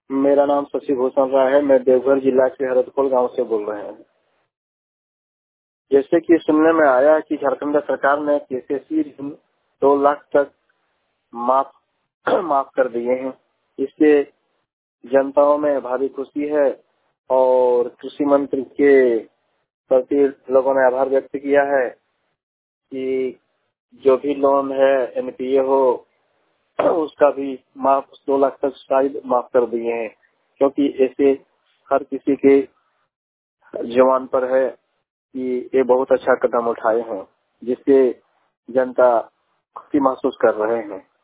मेरा नाम शशि भूषण राय है। मैं देवघर जिला के हरदखोल गांव से बोल रहे हैं। जैसे कि सुनने में आया कि झारखंड सरकार ने केसीसी ऋण 2 लाख तक माफ माफ कर दिए हैं। इससे जनताओं में भारी खुशी है और कृषि मंत्री के प्रति लोगों ने आभार व्यक्त किया है कि जो भी लोन है एनपीए हो उसका भी माफ 2 लाख तक शायद माफ कर दिए हैं, क्योंकि ऐसे हर किसी के जवान पर है कि ये बहुत अच्छा कदम उठाए हैं जिससे जनता खुशी महसूस कर रहे हैं।